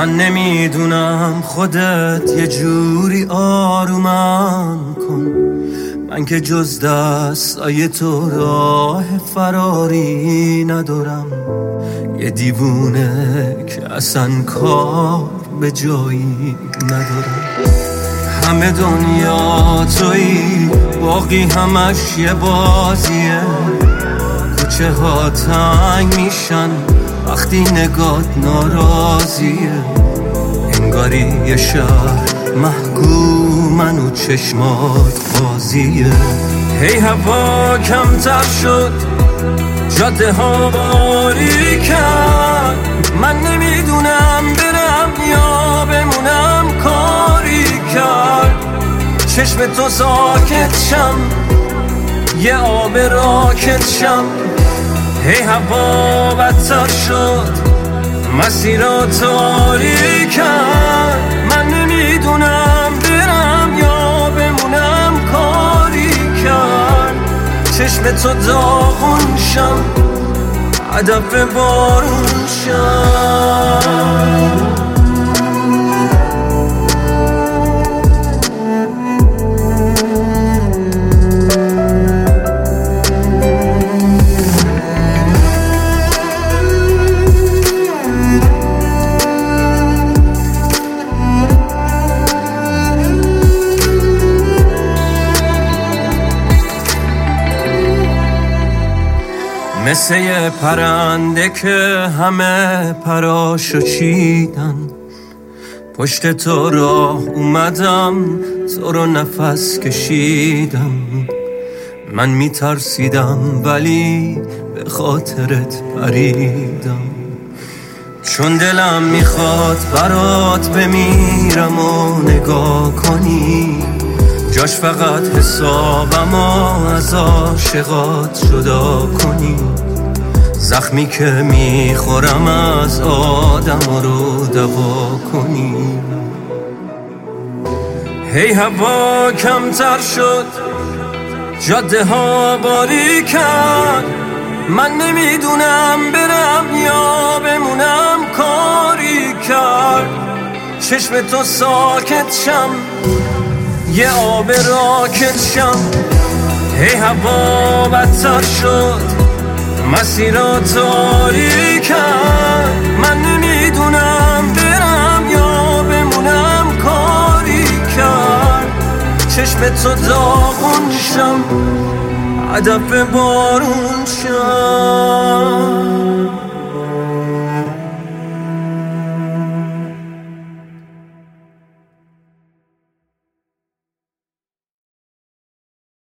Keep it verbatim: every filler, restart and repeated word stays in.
من نمیدونم خودت یه جوری آرومم کن، من که جز دستای تو راه فراری ندارم. یه دیوونه که اصلا کار به جایی ندارم. همه دنیا تویی، باقی همش یه بازیه. کوچه ها تنگ میشن وقتی نگات ناراضیه. انگاری یه شهر محکومن و چشمات بازیه. هی هوا کمتر شد، جاده ها باریکن، من نمیدونم برم یا بمونم. کاری کرد چشم تو ساکت شم، یه آب راکت شم. هی هوا بدتر شد، مسیرها تاریکن، من نمیدونم برم یا بمونم. کاری کرد چشم تو داغون شم، هدف بارون شم. مثل یه پرنده که همه پراشو چیدن، پشت تو راه اومدم، تو رو نفس کشیدم. من میترسیدم ولی به خاطرت پریدم، چون دلم میخواد برات بمیرم و نگاه کنی. جاش فقط حسابم از عاشقات جدا کنی. زخمی که میخورم از آدم رو دوا کنی. هی هوا کمتر شد، جاده ها باریکن، من نمیدونم برم یا بمونم. کاری کرد چشم تو ساکت شم، یه آب راکت شم. هی هوا بدتر شد، مسیرها تاریکن، من نمیدونم برم یا بمونم. کاری کرد چشم تو داغون شم، هدف بارون شم.